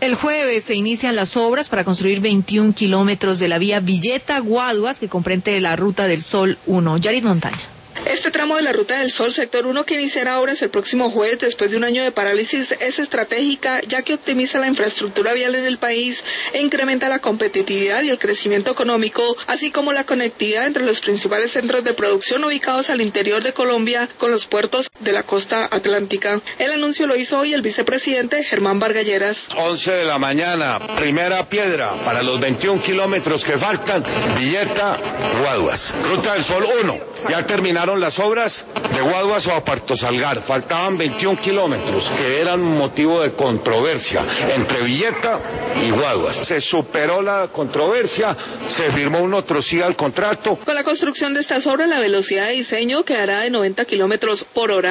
El jueves se inician las obras para construir 21 kilómetros de la vía Villeta-Guaduas, que comprende la Ruta del Sol 1. Yarit Montaña. Este tramo de la Ruta del Sol, sector 1, que iniciará obras el próximo jueves después de un año de parálisis, es estratégica ya que optimiza la infraestructura vial en el país e incrementa la competitividad y el crecimiento económico, así como la conectividad entre los principales centros de producción ubicados al interior de Colombia con los puertos de la costa atlántica. El anuncio lo hizo hoy el vicepresidente Germán Vargalleras. 11 de la mañana, primera piedra para los 21 kilómetros que faltan, Villeta-Guaduas. Ruta del Sol 1, ya terminaron las obras de Guaduas o a Puerto Salgar, faltaban 21 kilómetros que eran motivo de controversia entre Villeta y Guaduas. Se superó la controversia, se firmó un otro sí al contrato. Con la construcción de estas obras, la velocidad de diseño quedará de 90 kilómetros por hora.